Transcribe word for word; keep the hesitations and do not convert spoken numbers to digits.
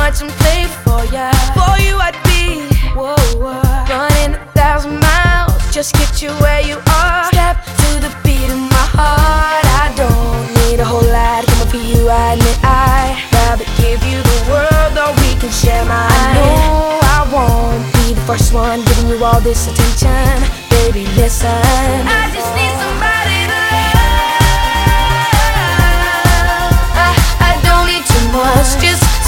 much I'm playing for ya. For you I'd be, whoa, whoa, running a thousand miles, just get you where you are. Step to the beat of my heart. I don't need a whole lot coming for you, I admit I'd rather give you the world, or we can share mine. I know I won't be the first one giving you all this attention. Baby, listen,